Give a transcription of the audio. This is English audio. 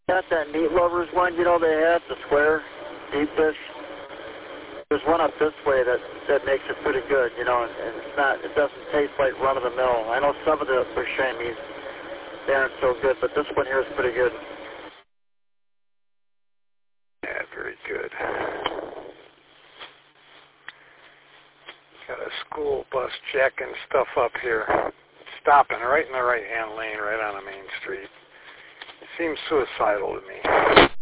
Got that meat lovers one, you know, they have the square deep dish. There's one up this way that makes it pretty good, you know, and it doesn't taste like run of the mill. I know some of the sashimi, they aren't so good, but this one here is pretty good. Yeah, very good. Got a school bus jacking stuff up here, stopping right in the right-hand lane, right on the main street. It seems suicidal to me.